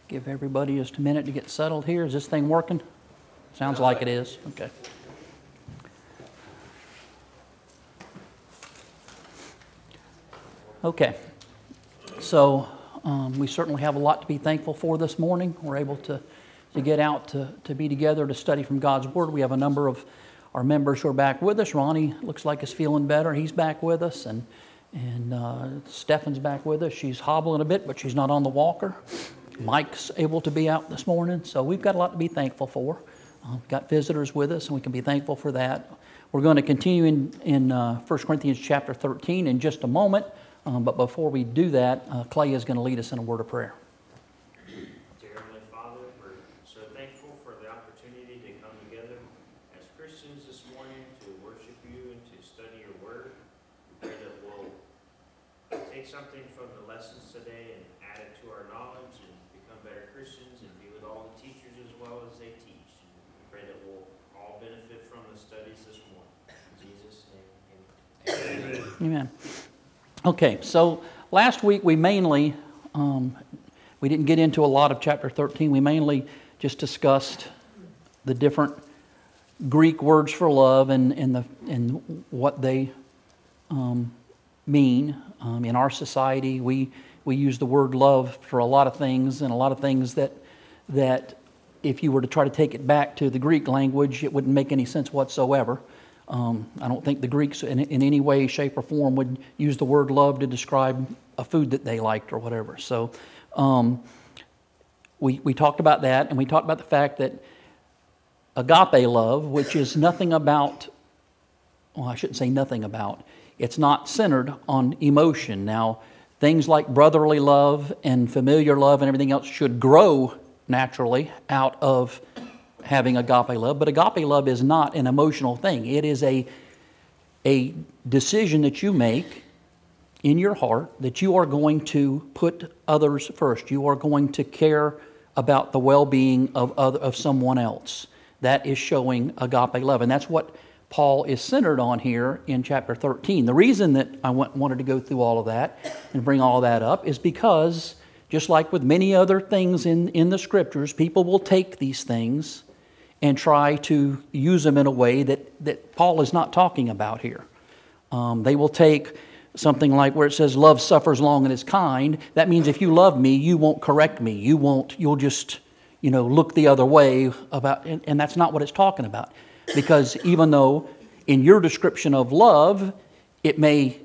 Give everybody just a minute to get settled here. Is this thing working? Sounds like it is. Okay. Okay. So we certainly have a lot to be thankful for this morning. We're able to get out to be together to study from God's Word. We have a number of our members who are back with us. Ronnie looks like is feeling better. He's back with us. And Stefan's back with us. She's hobbling a bit, but she's not on the walker. Mike's able to be out this morning, so we've got a lot to be thankful for. We've got visitors with us, and we can be thankful for that. We're going to continue in 1 Corinthians chapter 13 in just a moment, but before we do that, Clay is going to lead us in a word of prayer. Dear Heavenly Father, we're so thankful for the opportunity to come together as Christians this morning to worship you and to study your word. We pray that we'll take something from the lessons today and add it to our knowledge and become better Christians and be with all the teachers as well as they teach. And we pray that we'll all benefit from the studies this morning. In Jesus' name, amen. Amen. Okay, so last week we mainly, we didn't get into a lot of chapter 13. We mainly just discussed the different Greek words for love and what they mean. In our society, we use the word love for a lot of things, and a lot of things that if you were to try to take it back to the Greek language, it wouldn't make any sense whatsoever. I don't think the Greeks in any way, shape, or form would use the word love to describe a food that they liked or whatever. So we talked about that, and we talked about the fact that agape love, which is nothing about, well, I shouldn't say nothing about, it's not centered on emotion. Now, things like brotherly love and familiar love and everything else should grow naturally out of having agape love, but agape love is not an emotional thing. It is a decision that you make in your heart that you are going to put others first. You are going to care about the well-being of someone else. That is showing agape love, and that's what Paul is centered on here in chapter 13. The reason that I wanted to go through all of that and bring all that up is because, just like with many other things in the Scriptures, people will take these things and try to use them in a way that Paul is not talking about here. They will take something like where it says, love suffers long and is kind. That means if you love me, you won't correct me. You'll just, look the other way about, and that's not what it's talking about. Because even though in your description of love, you may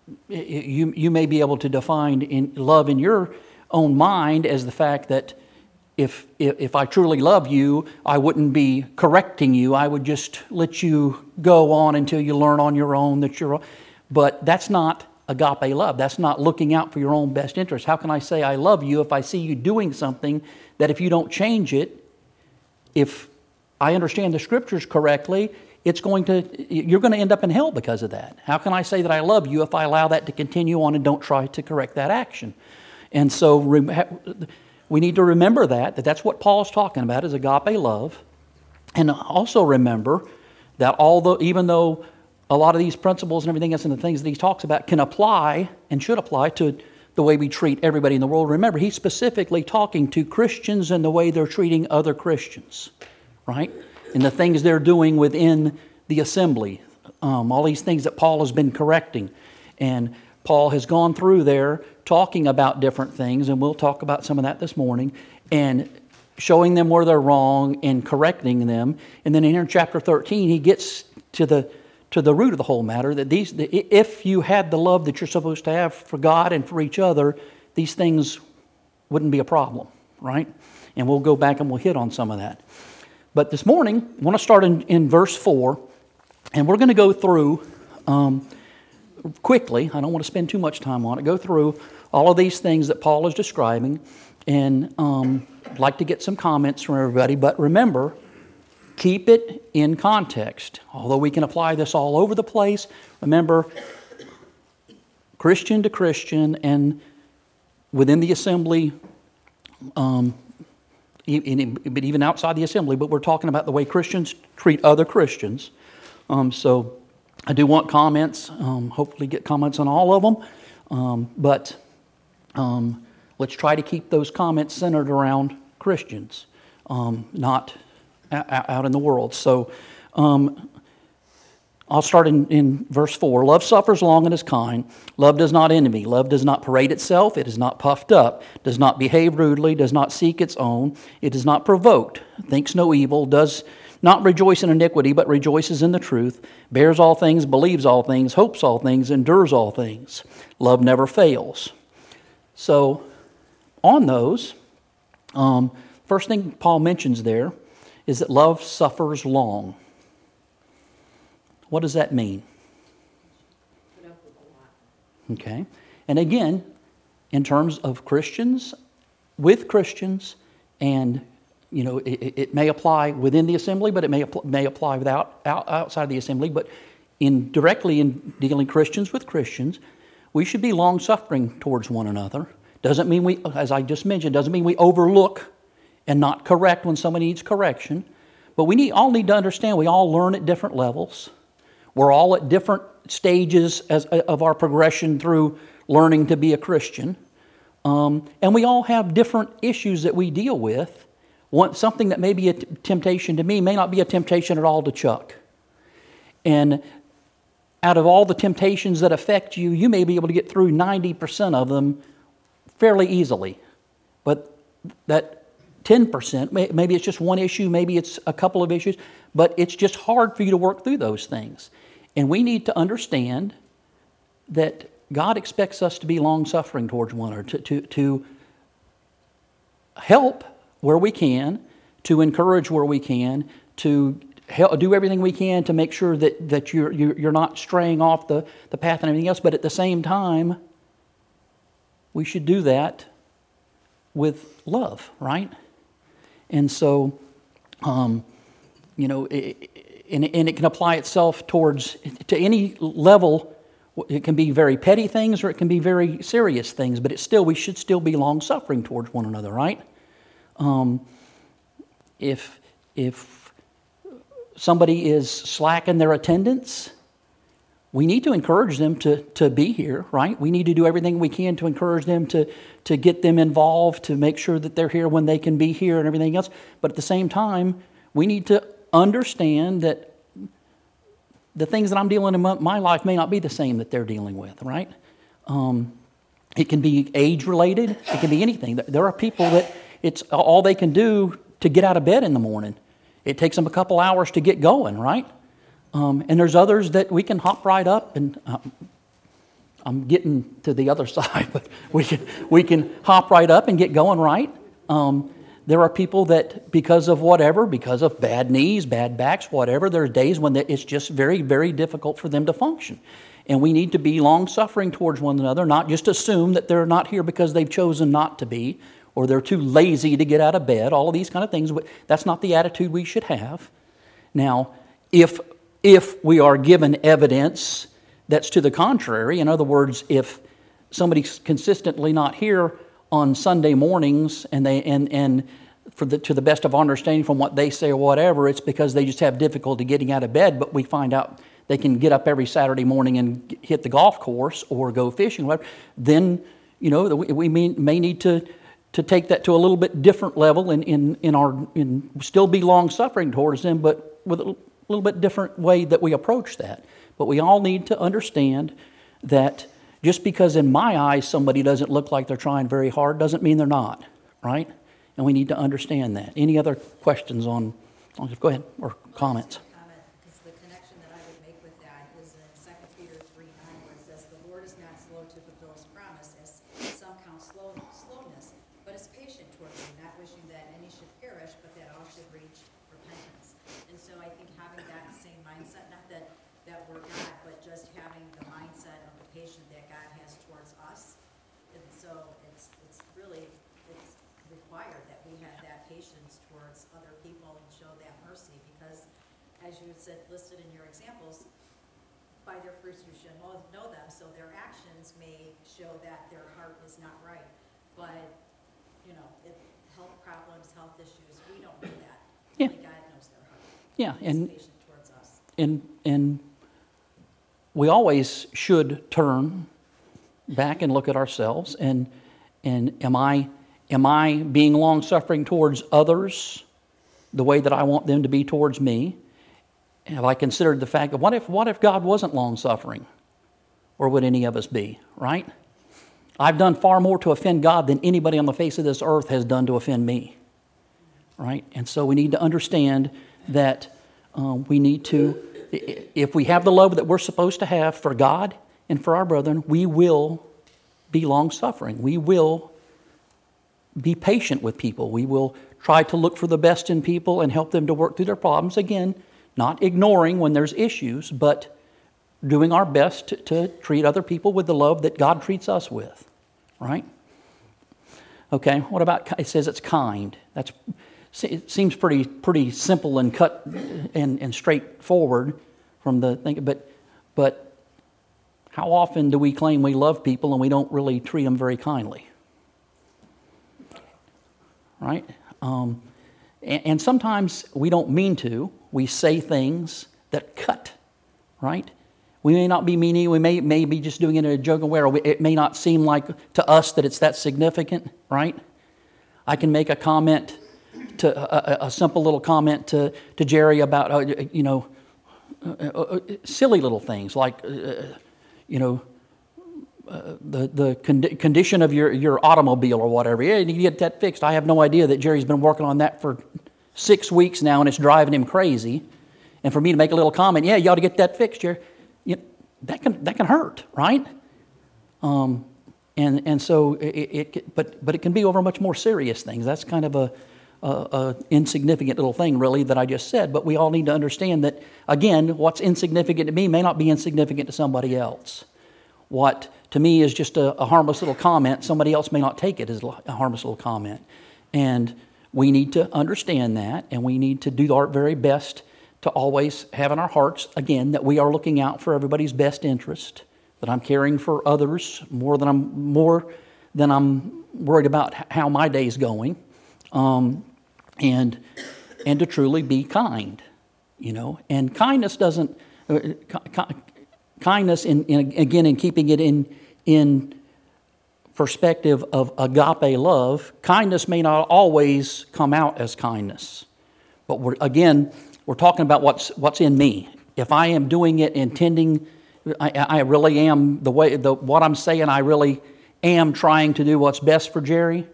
be able to define love in your own mind as the fact that if I truly love you, I wouldn't be correcting you. I would just let you go on until you learn on your own that you're. But that's not agape love. That's not looking out for your own best interest. How can I say I love you if I see you doing something that if you don't change it, if I understand the Scriptures correctly, you're going to end up in hell because of that. How can I say that I love you if I allow that to continue on and don't try to correct that action? And so we need to remember that's what Paul's talking about is agape love. And also remember that even though a lot of these principles and everything else and the things that he talks about can apply and should apply to the way we treat everybody in the world, remember, he's specifically talking to Christians and the way they're treating other Christians, right? And the things they're doing within the assembly. All these things that Paul has been correcting. And Paul has gone through there talking about different things, and we'll talk about some of that this morning, and showing them where they're wrong and correcting them. And then in here in chapter 13, he gets to the root of the whole matter, that if you had the love that you're supposed to have for God and for each other, these things wouldn't be a problem, right? And we'll go back and we'll hit on some of that. But this morning, I want to start in verse 4, and we're going to go through quickly. I don't want to spend too much time on it. Go through all of these things that Paul is describing, and I'd like to get some comments from everybody. But remember, keep it in context. Although we can apply this all over the place, remember, Christian to Christian and within the assembly, but even outside the assembly, but we're talking about the way Christians treat other Christians. So I do want comments, hopefully get comments on all of them, but Let's try to keep those comments centered around Christians, not out in the world. So I'll start in verse 4. Love suffers long and is kind. Love does not envy. Love does not parade itself. It is not puffed up, does not behave rudely, does not seek its own. It is not provoked, thinks no evil, does not rejoice in iniquity, but rejoices in the truth, bears all things, believes all things, hopes all things, endures all things. Love never fails. So on those, first thing Paul mentions there is that love suffers long. What does that mean? Okay. And again, in terms of Christians, with Christians, and it may apply within the assembly, but it may apply outside the assembly. But directly in dealing Christians with Christians, we should be long-suffering towards one another. Doesn't mean we, as I just mentioned, doesn't mean we overlook and not correct when somebody needs correction. But we all need to understand we all learn at different levels. We're all at different stages of our progression through learning to be a Christian. And we all have different issues that we deal with. Something that may be a temptation to me may not be a temptation at all to Chuck. And out of all the temptations that affect you, you may be able to get through 90% of them fairly easily. But that 10%, maybe it's just one issue, maybe it's a couple of issues, but it's just hard for you to work through those things. And we need to understand that God expects us to be long-suffering towards one another, to help where we can, to encourage where we can, to do everything we can to make sure that you're not straying off the path and everything else. But at the same time, we should do that with love, right? And so, and it can apply itself to any level. It can be very petty things or it can be very serious things, but we should still be long-suffering towards one another, right? If somebody is slack in their attendance, we need to encourage them to be here, right? We need to do everything we can to encourage them to get them involved, to make sure that they're here when they can be here and everything else. But at the same time, we need to understand that the things that I'm dealing in my life may not be the same that they're dealing with, right? It can be age-related. It can be anything. There are people that it's all they can do to get out of bed in the morning. It takes them a couple hours to get going, right? And there's others that we can hop right up and I'm getting to the other side, but we can hop right up and get going, right? There are people that because of bad knees, bad backs, whatever, there's days when it's just very, very difficult for them to function. And we need to be long-suffering towards one another, not just assume that they're not here because they've chosen not to be, or they're too lazy to get out of bed, all of these kind of things. That's not the attitude we should have. Now, if we are given evidence that's to the contrary, in other words, if somebody's consistently not here on Sunday mornings and to the best of our understanding from what they say or whatever, it's because they just have difficulty getting out of bed, but we find out they can get up every Saturday morning and hit the golf course or go fishing, whatever, then we may need to take that to a little bit different level and still be long-suffering towards them, but with a little bit different way that we approach that. But we all need to understand that just because in my eyes somebody doesn't look like they're trying very hard doesn't mean they're not, right? And we need to understand that. Any other questions on go ahead, or comments? Because the connection that I would make with that is in 2 Peter 3:9, where it says, "The Lord is not slow to fulfill his promise, as some count slowness, but is patient toward you, not wishing that any should perish, but that all should reach repentance." And so I think having that same mindset, not that we're God, but just having the mindset of the patient that God has towards us. And so it's required that we have that patience towards other people and show that mercy, because as you said, listed in your examples, by their fruits you should know them. So their actions may show that their heart is not right, but if health problems, health issues, we don't know that. Yeah. Only God knows their heart. Yeah, and He's patient towards us. And we always should turn back and look at ourselves, and And am I being long-suffering towards others the way that I want them to be towards me? Have I considered the fact that what if God wasn't long-suffering? Where would any of us be, right? I've done far more to offend God than anybody on the face of this earth has done to offend me, right? And so we need to understand that we need to, if we have the love that we're supposed to have for God and for our brethren, we will be long-suffering. We will be patient with people. We will try to look for the best in people and help them to work through their problems. Again, not ignoring when there's issues, but doing our best to treat other people with the love that God treats us with, right? Okay, what about, it says it's kind. It seems pretty simple and cut and straightforward from the thing, but how often do we claim we love people and we don't really treat them very kindly? Right? And sometimes we don't mean to. We say things that cut, right? We may not be meaning, we may be just doing it in a joking way, or it may not seem like to us that it's that significant, right? I can make a comment, a simple little comment to Jerry about, silly little things like, the condition of your automobile or whatever. Yeah, you need to get that fixed. I have no idea that Jerry's been working on that for 6 weeks now, and it's driving him crazy. And for me to make a little comment, yeah, you ought to get that fixed, Jerry. That can hurt, right? And so but it can be over much more serious things. That's kind of a insignificant little thing, really, that I just said. But we all need to understand that, again, what's insignificant to me may not be insignificant to somebody else. What to me is just a harmless little comment, somebody else may not take it as a harmless little comment. And we need to understand that, and we need to do our very best to always have in our hearts, again, that we are looking out for everybody's best interest, that I'm caring for others more than I'm worried about how my day's going, and to truly be kind, And kindness doesn't. Kindness, in keeping it in perspective of agape love, kindness may not always come out as kindness. But we're talking about what's in me. If I am doing it intending, I really am what I'm saying, I really am trying to do what's best for Jerry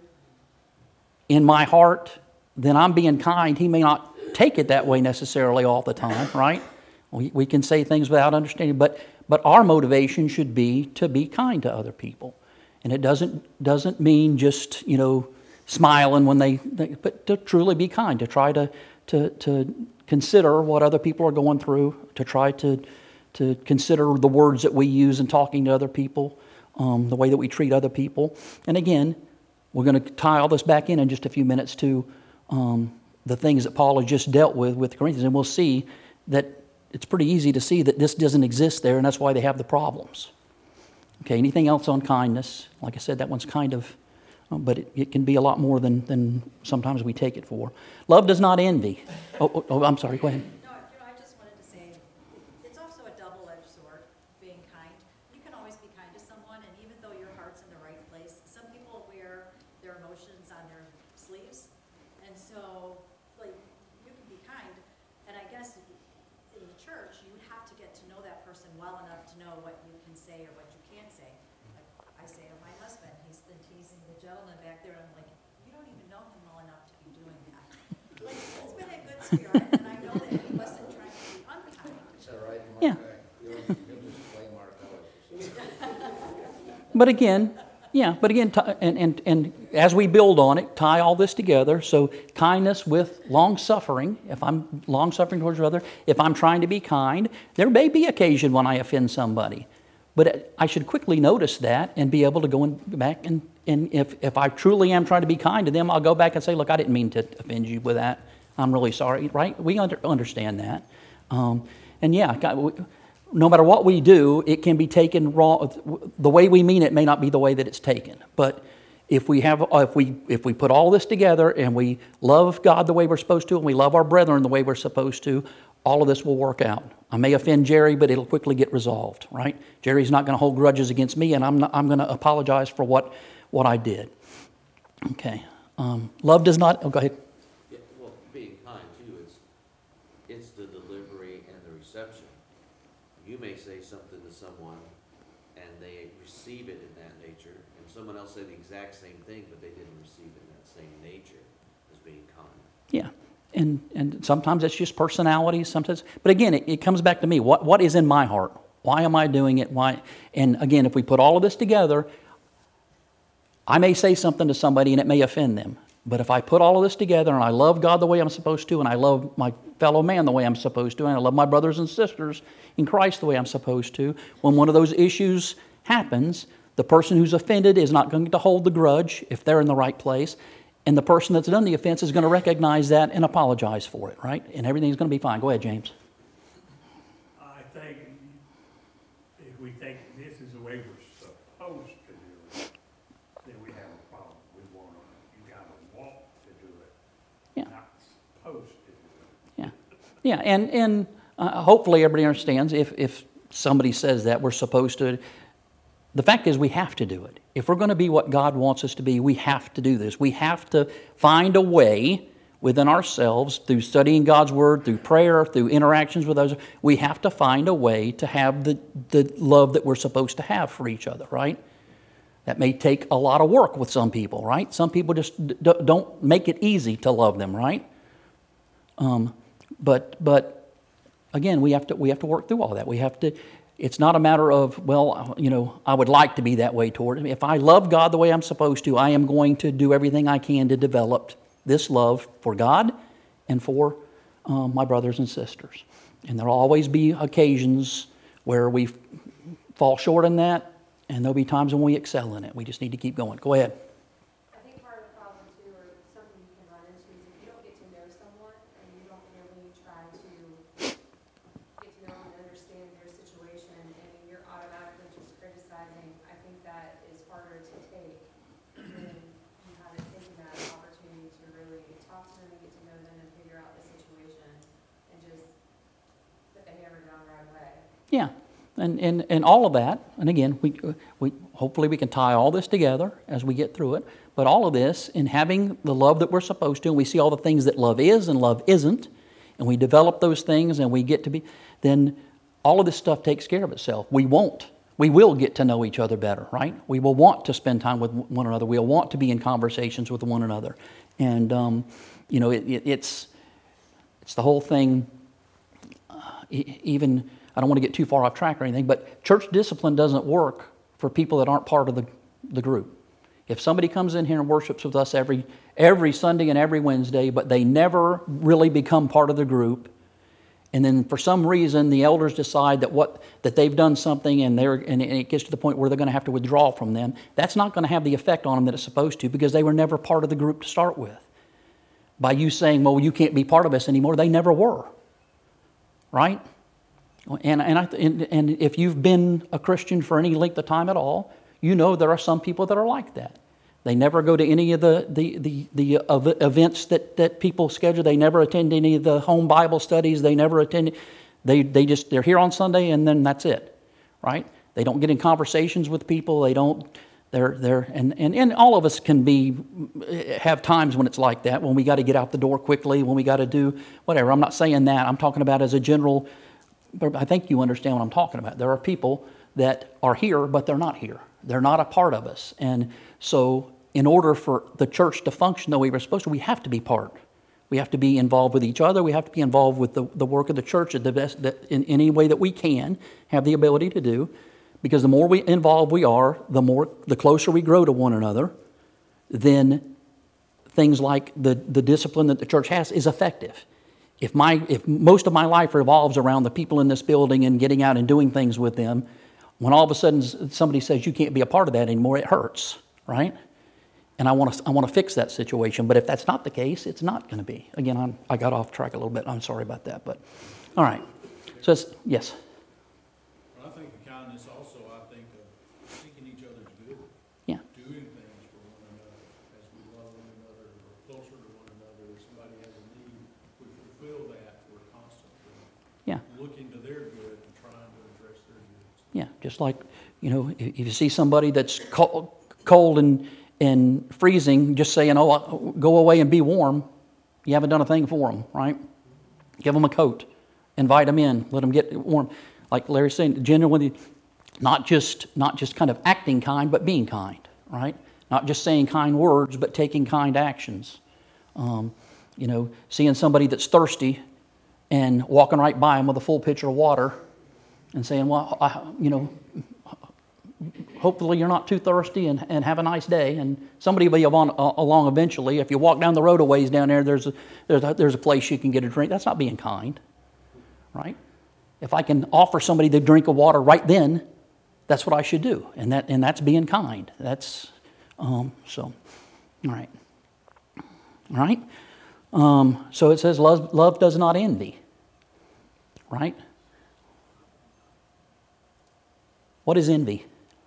in my heart, then I'm being kind. He may not take it that way necessarily all the time, right? We can say things without understanding, but our motivation should be to be kind to other people. And it doesn't mean just, smiling when but to truly be kind, to try to consider what other people are going through, to try to consider the words that we use in talking to other people, the way that we treat other people. And again, we're going to tie all this back in just a few minutes to the things that Paul has just dealt with the Corinthians, and we'll see that it's pretty easy to see that this doesn't exist there, and that's why they have the problems. Okay, anything else on kindness? Like I said, that one's kind of, but it can be a lot more than sometimes we take it for. Love does not envy. Oh, I'm sorry, go ahead. No, I just wanted to say, it's also a double-edged sword, being kind. You can always be kind to someone, and even though your heart's in the right place, some people wear their emotions on their sleeves, and so, you can be kind, and I guess in the church, you would have to get to know that person well enough to know what you can say or what you can't say. Like I say to my husband, he's been teasing the gentleman back there, and I'm like, you don't even know him well enough to be doing that. It's been a good spirit, and I know that he wasn't trying to be unkind. Is that right? Yeah. You'll just blame our colors. But again, and as we build on it, tie all this together. So kindness with long-suffering. If I'm long-suffering towards another, if I'm trying to be kind, there may be occasion when I offend somebody. But I should quickly notice that and be able to go back and if I truly am trying to be kind to them, I'll go back and say, look, I didn't mean to offend you with that. I'm really sorry, right? We understand that. No matter what we do, it can be taken wrong. The way we mean it may not be the way that it's taken. But if we put all this together and we love God the way we're supposed to, and we love our brethren the way we're supposed to, all of this will work out. I may offend Jerry, but it'll quickly get resolved, right? Jerry's not going to hold grudges against me, and I'm going to apologize for what I did. Okay. Love does not, oh, go ahead. Yeah, well, being kind too, it's the delivery and the reception. You may say something to someone and they receive it in that nature, and someone else say the exact same thing, but they didn't receive it in that same nature as being kind. Yeah. And sometimes it's just personality, sometimes. But again, it comes back to me. What is in my heart? Why am I doing it? Why? And again, if we put all of this together, I may say something to somebody and it may offend them. But if I put all of this together and I love God the way I'm supposed to, and I love my fellow man the way I'm supposed to, and I love my brothers and sisters in Christ the way I'm supposed to, when one of those issues happens, the person who's offended is not going to hold the grudge if they're in the right place. And the person that's done the offense is going to recognize that and apologize for it, right? And everything's going to be fine. Go ahead, James. I think if we think this is the way we're supposed to do it, then we have a problem. You gotta want to do it, Yeah. not supposed to do it. Yeah, and hopefully everybody understands if somebody says that we're supposed to. The fact is we have to do it. If we're going to be what God wants us to be, we have to do this. We have to find a way within ourselves through studying God's Word, through prayer, through interactions with others. We have to find a way to have the love that we're supposed to have for each other, right? That may take a lot of work with some people, right? Some people just don't make it easy to love them, right? But again, we have to work through all that. We have to. It's not a matter of, well, I would like to be that way toward him. If I love God the way I'm supposed to, I am going to do everything I can to develop this love for God and for my brothers and sisters. And there'll always be occasions where we fall short in that, and there'll be times when we excel in it. We just need to keep going. Go ahead. I think part of the problem too, or something you can run into, is if you don't get to know someone and you don't really try to get to know and understand their situation, and you're automatically just criticizing, I think that is harder to take when you haven't taken that opportunity to really talk to them and get to know them and figure out the situation and just put the hammer down right away. Yeah. And all of that, and again, we hopefully we can tie all this together as we get through it, but all of this in having the love that we're supposed to, and we see all the things that love is and love isn't, and we develop those things and we get to be, then all of this stuff takes care of itself. We will get to know each other better, right? We will want to spend time with one another. We'll want to be in conversations with one another. And, it's the whole thing, even... I don't want to get too far off track or anything, but church discipline doesn't work for people that aren't part of the group. If somebody comes in here and worships with us every Sunday and every Wednesday, but they never really become part of the group, and then for some reason the elders decide that they've done something and it gets to the point where they're going to have to withdraw from them, that's not going to have the effect on them that it's supposed to, because they were never part of the group to start with. By you saying, well, you can't be part of us anymore, they never were. Right? And if you've been a Christian for any length of time at all, you know there are some people that are like that. They never go to any of the events that people schedule. They never attend any of the home Bible studies. They never attend. They're here on Sunday and then that's it, right? They don't get in conversations with people. They don't. And all of us can have times when it's like that, when we got to get out the door quickly, when we got to do whatever. I'm not saying that. I'm talking about as a general. But I think you understand what I'm talking about. There are people that are here, but they're not here. They're not a part of us. And so in order for the church to function the way we're supposed to, we have to be part. We have to be involved with each other. We have to be involved with the work of the church at the best, in any way that we can have the ability to do. Because the more involved we are, the closer we grow to one another, then things like the discipline that the church has is effective. If most of my life revolves around the people in this building and getting out and doing things with them, when all of a sudden somebody says you can't be a part of that anymore, it hurts, right? And I want to fix that situation. But if that's not the case, it's not going to be. Again, I got off track a little bit. I'm sorry about that. But all right. So yes. Well, I think of kindness also. I think of seeking each other's good. Yeah. Doing things for one another as we love one another, or closer to one another. If somebody has a need, we fulfill that. We're constantly looking to their good and trying to address their needs. Yeah. Just like, if you see somebody that's cold and freezing, just saying, oh, go away and be warm, you haven't done a thing for them, right? Give them a coat, invite them in, let them get warm. Like Larry's saying, genuinely, not just kind of acting kind, but being kind, right? Not just saying kind words, but taking kind actions. Seeing somebody that's thirsty and walking right by them with a full pitcher of water and saying, well, hopefully you're not too thirsty and have a nice day. And somebody will be along eventually. If you walk down the road a ways down there, there's a place you can get a drink. That's not being kind, right? If I can offer somebody the drink of water right then, that's what I should do. And that's being kind. That's, all right. All right? So it says love does not envy, right? What is envy?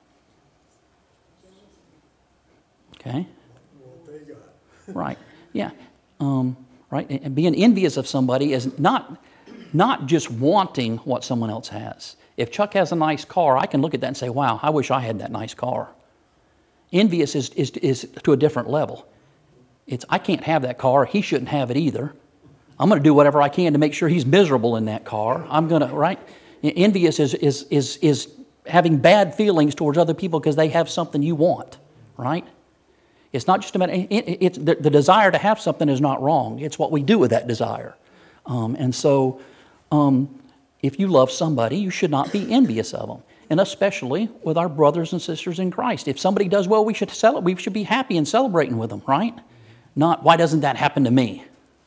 Okay. Right. Yeah. Right. And being envious of somebody is not just wanting what someone else has. If Chuck has a nice car, I can look at that and say, wow, I wish I had that nice car. Envious is to a different level. It's, I can't have that car. He shouldn't have it either. I'm going to do whatever I can to make sure he's miserable in that car. I'm going to, right? Envious is having bad feelings towards other people because they have something you want, right? It's not just about, it's the desire to have something is not wrong. It's what we do with that desire. If you love somebody, you should not be envious of them. And especially with our brothers and sisters in Christ. If somebody does well, we should be happy and celebrating with them, right? Not, why doesn't that happen to me?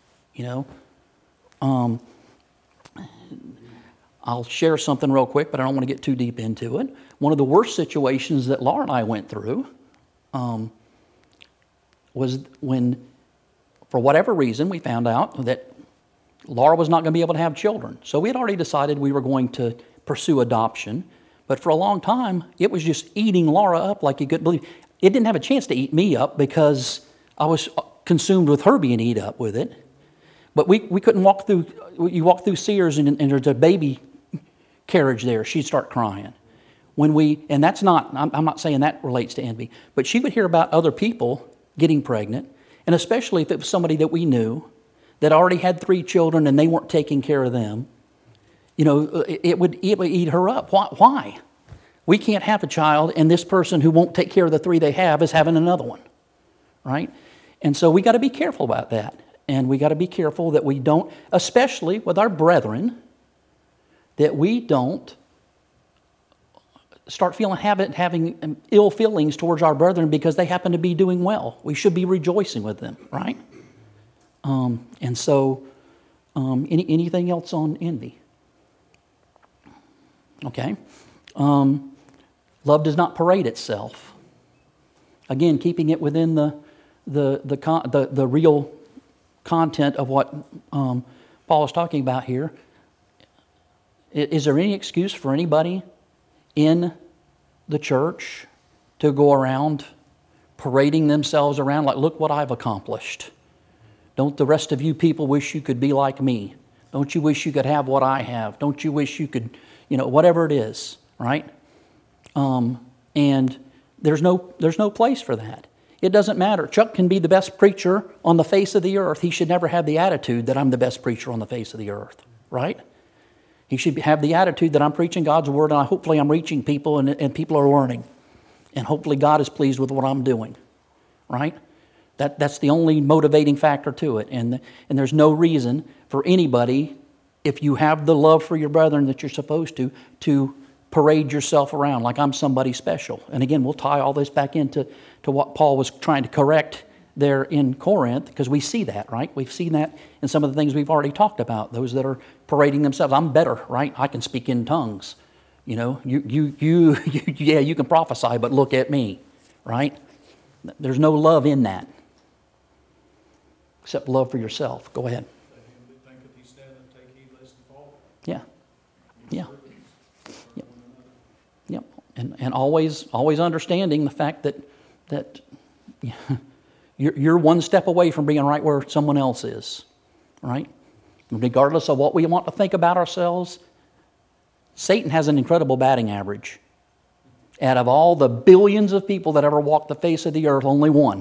I'll share something real quick, but I don't want to get too deep into it. One of the worst situations that Laura and I went through was when, for whatever reason, we found out that Laura was not going to be able to have children. So we had already decided we were going to pursue adoption. But for a long time, it was just eating Laura up like you couldn't believe. It didn't have a chance to eat me up because I was consumed with her being eat up with it. But we couldn't walk through, you walk through Sears and there's a baby carriage there. She'd start crying. And that's not, I'm not saying that relates to envy, but she would hear about other people getting pregnant, and especially if it was somebody that we knew that already had 3 children and they weren't taking care of them. It would eat her up. Why? We can't have a child, and this person who won't take care of the 3 they have is having another one, right? And so we got to be careful about that. And we got to be careful that we don't, especially with our brethren, that we don't start having ill feelings towards our brethren because they happen to be doing well. We should be rejoicing with them, right? Anything else on envy? Okay. Love does not parade itself. Again, keeping it within the real content of what Paul is talking about here. Is there any excuse for anybody in the church to go around parading themselves around like, look what I've accomplished? Don't the rest of you people wish you could be like me? Don't you wish you could have what I have? Don't you wish you could, whatever it is, right? And there's no place for that. It doesn't matter. Chuck can be the best preacher on the face of the earth. He should never have the attitude that I'm the best preacher on the face of the earth, right? He should have the attitude that I'm preaching God's word and hopefully I'm reaching people and people are learning. And hopefully God is pleased with what I'm doing, right? That's the only motivating factor to it. And there's no reason for anybody, if you have the love for your brethren that you're supposed to parade yourself around like I'm somebody special. And again, we'll tie all this back into what Paul was trying to correct there in Corinth, because we see that, right? We've seen that in some of the things we've already talked about, those that are parading themselves. I'm better, right? I can speak in tongues. You can prophesy, but look at me, right? There's no love in that, except love for yourself. Go ahead. Yeah. Yeah. Yep. And always understanding the fact that you're one step away from being right where someone else is, right? Regardless of what we want to think about ourselves, Satan has an incredible batting average. Out of all the billions of people that ever walked the face of the earth, only one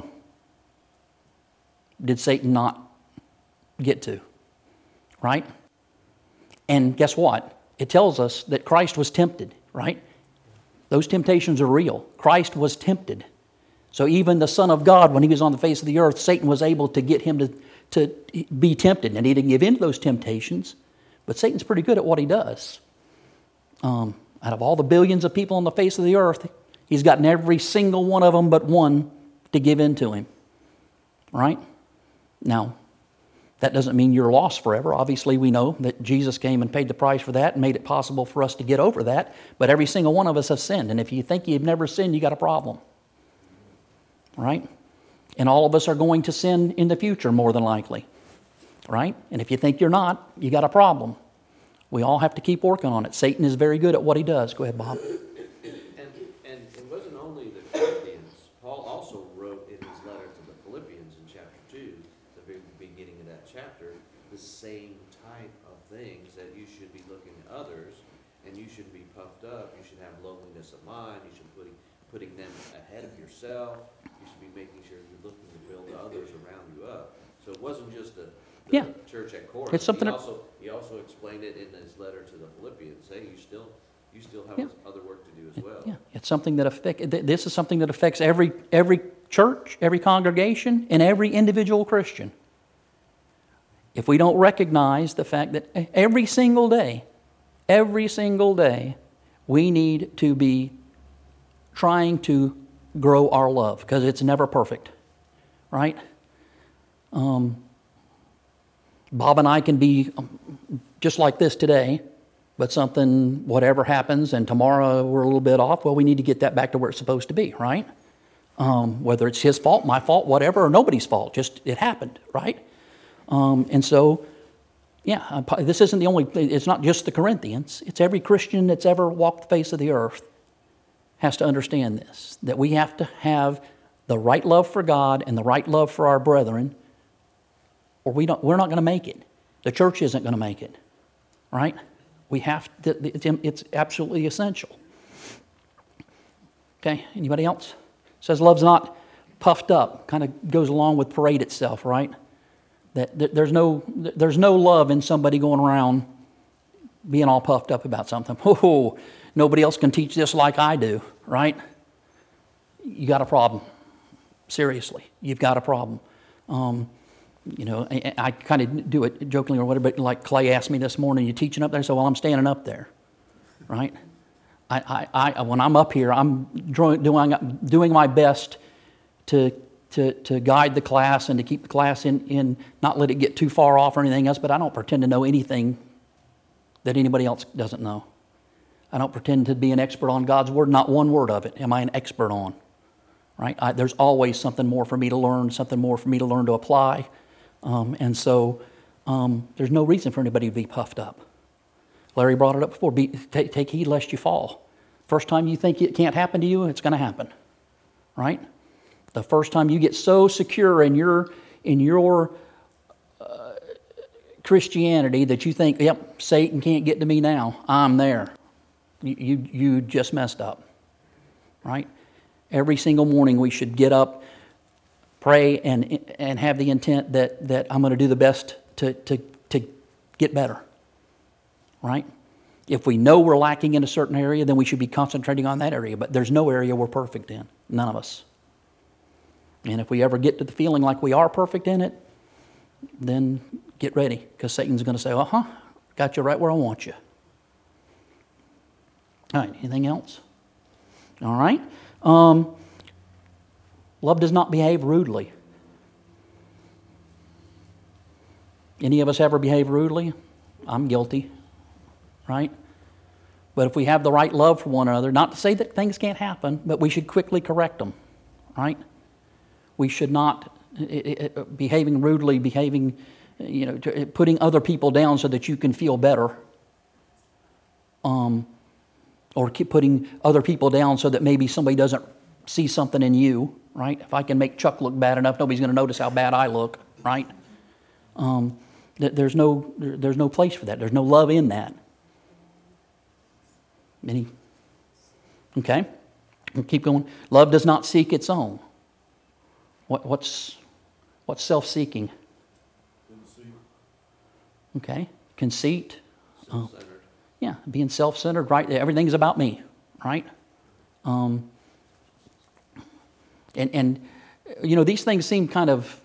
did Satan not get to. Right? And guess what? It tells us that Christ was tempted, right? Those temptations are real. Christ was tempted. So even the Son of God, when he was on the face of the earth, Satan was able to get him to be tempted. And he didn't give in to those temptations. But Satan's pretty good at what he does. Out of all the billions of people on the face of the earth, he's gotten every single one of them but one to give in to him. Right? Now, that doesn't mean you're lost forever. Obviously, we know that Jesus came and paid the price for that and made it possible for us to get over that. But every single one of us have sinned. And if you think you've never sinned, you got a problem. Right? And all of us are going to sin in the future, more than likely. Right? And if you think you're not, you got a problem. We all have to keep working on it. Satan is very good at what he does. Go ahead, Bob. And it wasn't only the Corinthians. Paul also wrote in his letter to the Philippians in chapter 2, the very beginning of that chapter, the same type of things, that you should be looking at others, and you should be puffed up. You should have lowliness of mind. You should be putting them ahead of yourself. You should be making sure you're looking to build others around you up. So it wasn't just the church at Corinth. It's something he also explained it in his letter to the Philippians, saying you still have other work to do as well. Yeah, it's something that this is something that affects every church, every congregation, and every individual Christian. If we don't recognize the fact that every single day, we need to be trying to grow our love, because it's never perfect, right? Bob and I can be just like this today, but whatever happens, and tomorrow we're a little bit off, well, we need to get that back to where it's supposed to be, right? Whether it's his fault, my fault, whatever, or nobody's fault, just it happened, right? And so, this isn't it's not just the Corinthians, it's every Christian that's ever walked the face of the earth has to understand this, that we have to have the right love for God and the right love for our brethren, or we're not going to make it. The church isn't going to make it, right? We have to, it's absolutely essential. Okay, anybody else? It says love's not puffed up, kind of goes along with parade itself, right? That there's no love in somebody going around being all puffed up about something. Oh, nobody else can teach this like I do, right? You got a problem. Seriously, you've got a problem. I kind of do it jokingly or whatever, but like Clay asked me this morning, you teaching up there? So, well, I'm standing up there, right? When I'm up here, I'm doing my best to guide the class and to keep the class in, not let it get too far off or anything else, but I don't pretend to know anything that anybody else doesn't know. I don't pretend to be an expert on God's Word. Not one word of it am I an expert on, right? There's always something more for me to learn, something more for me to learn to apply. And so there's no reason for anybody to be puffed up. Larry brought it up before. Take heed lest you fall. First time you think it can't happen to you, it's going to happen, right? The first time you get so secure in your Christianity that you think, yep, Satan can't get to me now. I'm there. You just messed up, right? Every single morning we should get up, pray, and have the intent that I'm going to do the best to get better, right? If we know we're lacking in a certain area, then we should be concentrating on that area. But there's no area we're perfect in. None of us. And if we ever get to the feeling like we are perfect in it, then get ready, because Satan's going to say, got you right where I want you. All right, anything else? All right. Love does not behave rudely. Any of us ever behave rudely? I'm guilty, right? But if we have the right love for one another, not to say that things can't happen, but we should quickly correct them, right? We should not behaving rudely, putting other people down so that you can feel better, or keep putting other people down so that maybe somebody doesn't see something in you, right? If I can make Chuck look bad enough, nobody's going to notice how bad I look, right? There's no place for that. There's no love in that. Okay. Keep going. Love does not seek its own. What's self-seeking? Okay. Conceit. Self-centered. Yeah, being self-centered, right? Everything's about me, right? And you know, these things seem kind of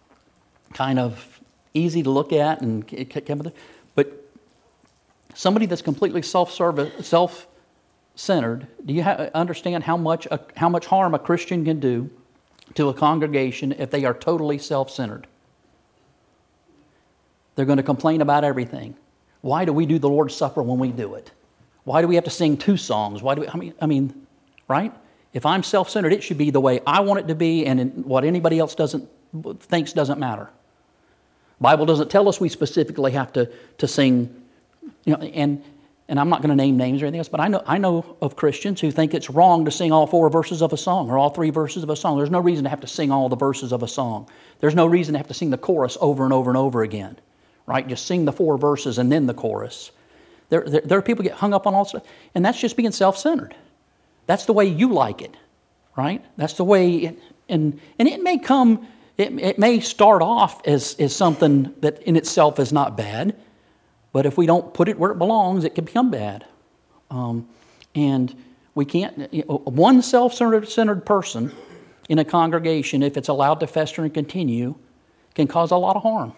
easy to look at, but somebody that's completely self-centered, do you understand how much harm a Christian can do to a congregation if they are totally self-centered? They're going to complain about everything. Why do we do the Lord's Supper when we do it? Why do we have to sing 2 songs? Why do we, I mean, right? If I'm self-centered, it should be the way I want it to be, and what anybody else thinks doesn't matter. Bible doesn't tell us we specifically have to sing, you know, and I'm not going to name names or anything else, but I know of Christians who think it's wrong to sing all 4 verses of a song or all 3 verses of a song. There's no reason to have to sing all the verses of a song. There's no reason to have to sing the chorus over and over and over again, right? Just sing the 4 verses and then the chorus. There are people who get hung up on all stuff, and that's just being self-centered. That's the way you like it, right? That's the way, and it may come, it may start off as something that in itself is not bad, but if we don't put it where it belongs, it can become bad. And we can't, one self-centered person in a congregation, if it's allowed to fester and continue, can cause a lot of harm.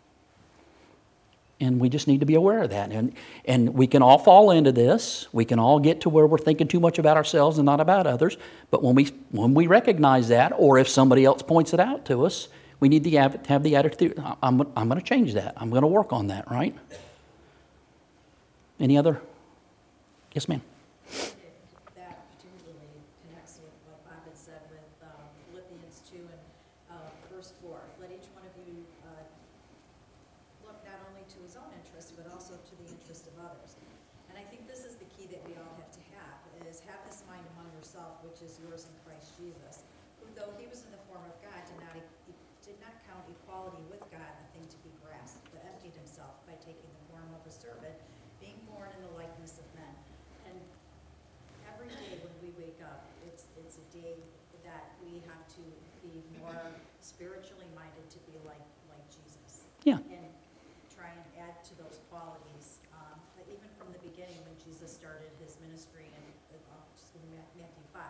And we just need to be aware of that. And we can all fall into this. We can all get to where we're thinking too much about ourselves and not about others. But when we recognize that, or if somebody else points it out to us, we need to have the attitude, I'm going to change that. I'm going to work on that, right? Any other? Yes, ma'am. That particularly connects with what Bob had said with Philippians 2 and verse 4. Let each one of you look not only to his own interest, but also to the interest of others. And I think this is the key that we all have to have, is have this mind among yourself, which is yours in Christ Jesus, who though he was in the form of God, did not count equality with God a thing to be grasped, but emptied himself by taking the form of a servant, being born in the likeness of men. And every day when we wake up, it's a day that we have to be more spiritually minded to be like Jesus. Yeah. And try and add to those qualities. Even from the beginning when Jesus started his ministry in Matthew 5,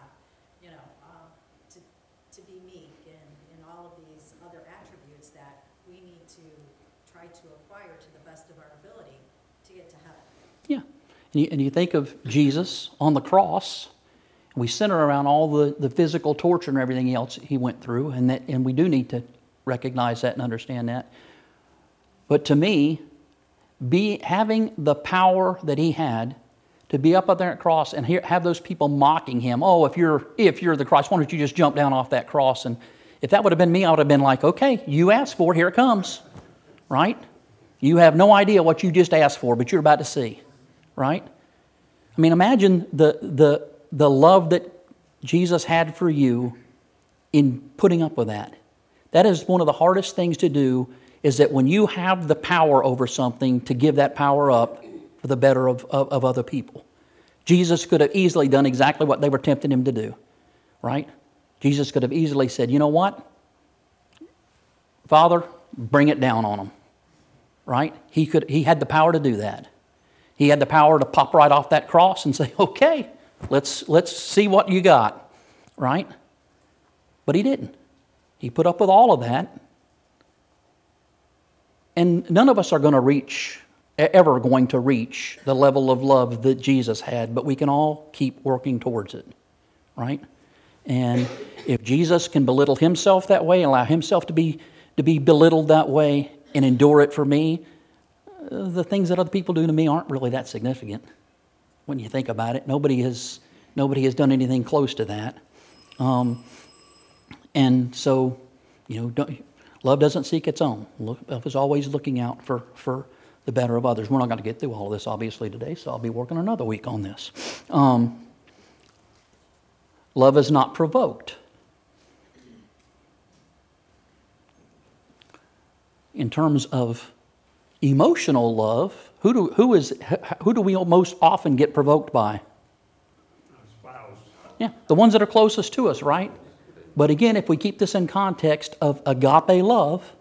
to be meek and all of these other attributes that we need to try to acquire to the best of our ability to get to heaven. Yeah. And you think of Jesus on the cross, we center around all the physical torture and everything else he went through, and we do need to recognize that and understand that. But to me, having the power that he had to be up there at the cross and have those people mocking him, oh, if you're the Christ, why don't you just jump down off that cross? And if that would have been me, I would have been like, okay, you asked for it, here it comes, right? You have no idea what you just asked for, but you're about to see, right? I mean, imagine the love that Jesus had for you in putting up with that. That is one of the hardest things to do, is that when you have the power over something, to give that power up for the better of other people. Jesus could have easily done exactly what they were tempting him to do, right? Jesus could have easily said, you know what? Father, bring it down on them, right? He had the power to do that. He had the power to pop right off that cross and say, okay, let's see what you got, right? But he didn't. He put up with all of that. And none of us are ever going to reach the level of love that Jesus had, but we can all keep working towards it, right? And if Jesus can belittle himself that way, allow himself to be belittled that way, and endure it for me, the things that other people do to me aren't really that significant when you think about it. Nobody has done anything close to that. And so, love doesn't seek its own. Love is always looking out for the better of others. We're not going to get through all of this, obviously, today, so I'll be working another week on this. Love is not provoked. In terms of emotional love, who do we most often get provoked by? Spouse. Yeah, the ones that are closest to us, right? But again, if we keep this in context of agape love,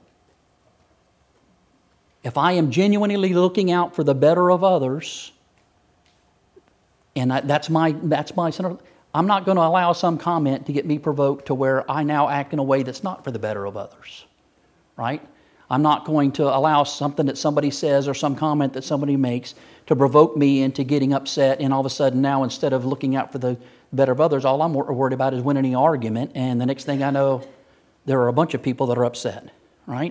if I am genuinely looking out for the better of others, and that's my center, I'm not going to allow some comment to get me provoked to where I now act in a way that's not for the better of others, right? I'm not going to allow something that somebody says or some comment that somebody makes to provoke me into getting upset, and all of a sudden now, instead of looking out for the better of others, all I'm worried about is winning the argument, and the next thing I know, there are a bunch of people that are upset, right?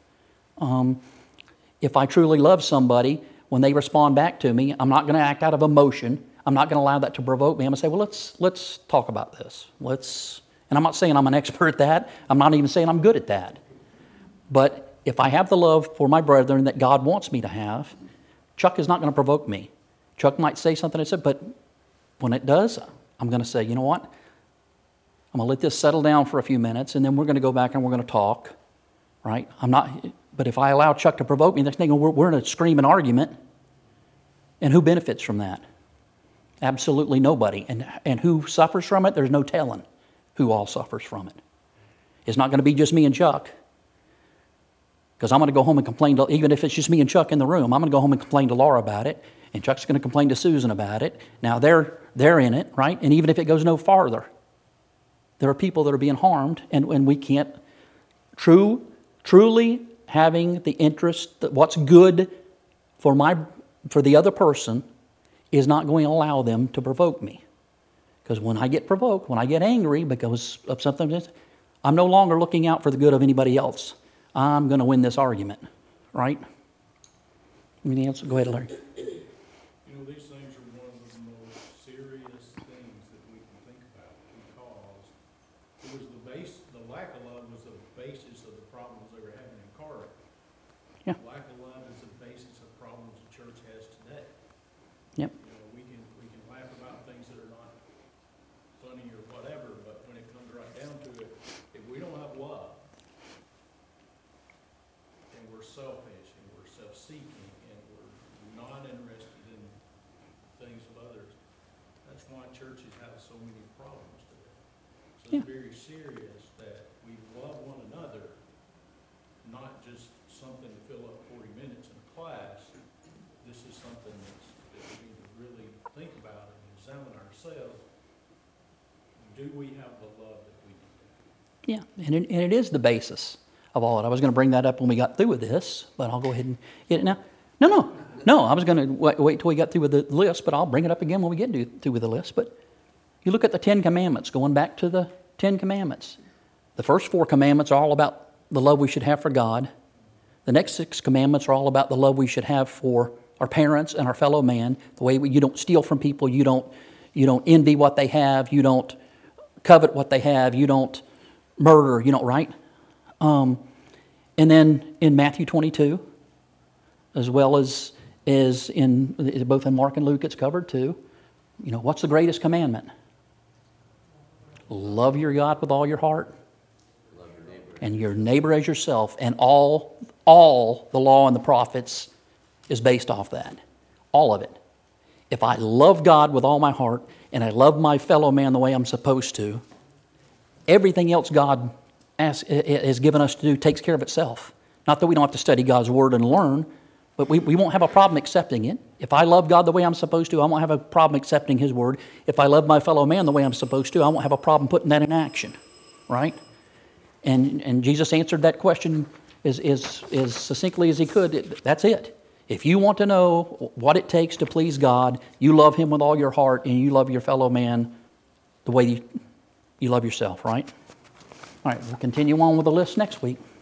If I truly love somebody, when they respond back to me, I'm not going to act out of emotion. I'm not going to allow that to provoke me. I'm going to say, well, let's talk about this. And I'm not saying I'm an expert at that. I'm not even saying I'm good at that. But if I have the love for my brethren that God wants me to have, Chuck is not going to provoke me. Chuck might say something I said, but when it does, I'm going to say, you know what? I'm going to let this settle down for a few minutes, and then we're going to go back and we're going to talk, right? But if I allow Chuck to provoke me, next thing we're in a screaming argument, and who benefits from that? Absolutely nobody. And who suffers from it? There's no telling who all suffers from it. It's not going to be just me and Chuck, because I'm going to go home and complain to, even if it's just me and Chuck in the room, I'm going to go home and complain to Laura about it, and Chuck's going to complain to Susan about it. Now they're in it, right? And even if it goes no farther, there are people that are being harmed, and we can't truly having the interest that what's good for the other person is not going to allow them to provoke me. Because when I get provoked, when I get angry because of something, I'm no longer looking out for the good of anybody else. I'm going to win this argument, right? Anything else? Go ahead, Larry. You know, these things are one of the most serious things that we can think about, because the lack of love was the basis of the problems they were having in Corinth. Yeah. Lack of love is the basis of problems the church has today. Yep. You know, we can laugh about things that are not funny or whatever, but when it comes right down to it, if we don't have love, and we're selfish, and we're self-seeking, and we're not interested in things of others, that's why churches have so many problems today. So it's very serious that we love one another, not just something to fill up 40 minutes in a class. This is something that we need to really think about and examine ourselves. Do we have the love that we need? Yeah, and it is the basis of all it. I was going to bring that up when we got through with this, but I'll go ahead and get it now. No, I was going to wait till we got through with the list, but I'll bring it up again when we get through with the list. But you look at the 10 Commandments, going back to the 10 Commandments. The first 4 commandments are all about the love we should have for God. The next 6 commandments are all about the love we should have for our parents and our fellow man. The way you don't steal from people, you don't envy what they have, you don't covet what they have, you don't murder, right? And then in Matthew 22, as well as in both in Mark and Luke, it's covered too. What's the greatest commandment? Love your God with all your heart, Love your neighbor. and your neighbor as yourself. And all the law and the prophets is based off that. All of it. If I love God with all my heart and I love my fellow man the way I'm supposed to, everything else God has given us to do takes care of itself. Not that we don't have to study God's Word and learn, but we won't have a problem accepting it. If I love God the way I'm supposed to, I won't have a problem accepting His Word. If I love my fellow man the way I'm supposed to, I won't have a problem putting that in action, right? And Jesus answered that question as succinctly as He could. That's it. If you want to know what it takes to please God, you love Him with all your heart, and you love your fellow man the way you love yourself, right? All right, we'll continue on with the list next week.